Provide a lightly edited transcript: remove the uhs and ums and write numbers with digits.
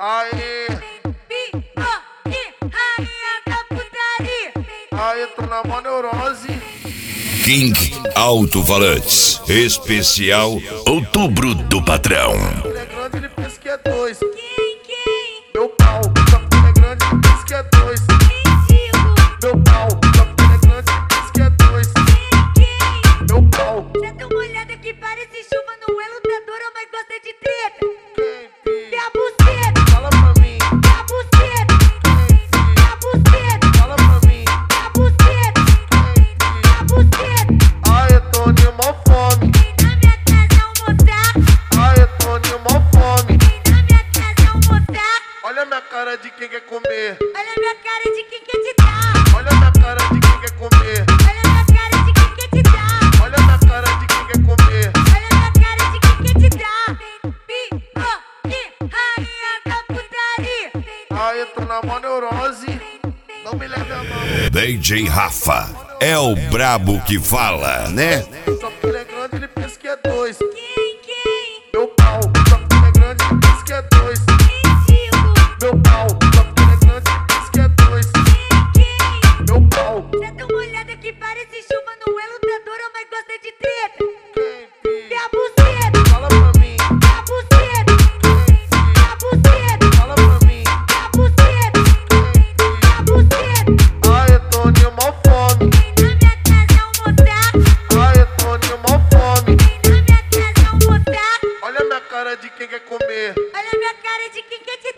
Aê, Rainha da putaria. aê, tô na mó neurose. King Alto-Falantes, especial Outubro do Patrão. Ele é grande, ele pensa que é dois. Quem? Meu pau, só que ele é grande, ele pensa que é dois. Mendigo. Meu pau, só que ele é grande, ele pensa que é dois. Quem? Meu pau, Já dá uma olhada que parece chuva, não é lutadora, mas gosta de treta. quem E a buceta, fala pra mim, e a buceta, quem e a buceta, fala pra mim, e a buceta, e a buceta. aê, tô de mó fome. Vem na minha casa almoçar, Aê, tô de mó fome. vem na minha casa almoçar. Olha minha cara de quem quer comer. Olha a minha cara de quem quer te dar. Olha minha cara de quem quer comer. Olha a minha cara de quem quer te dar. Olha minha cara de quem quer comer. Olha a minha cara de quem quer te dar. Rainha da putaria. Aê, tô na mó neurose. Não me leve a mão. DJ Rafa é o brabo que fala, né? Só porque ele é grande, ele pensa que é dois. Quem? Meu pau, só porque ele é grande, ele pensa que é dois. Mendigo. Meu pau, só porque ele é grande, ele pensa que é dois. Quem? Meu pau, Já dá uma olhada que parece chuva, não é lutadora, mas gosta de treta. E a buceta, fala pra mim, e a buceta, e a buceta, fala pra mim. e a buceta, e a buceta. Aê, tô de mó fome. Vem na minha casa almoçar, Aê, tô de mó fome. vem na minha casa almoçar. Olha minha cara de quem quer comer. Olha a minha cara de quem quer te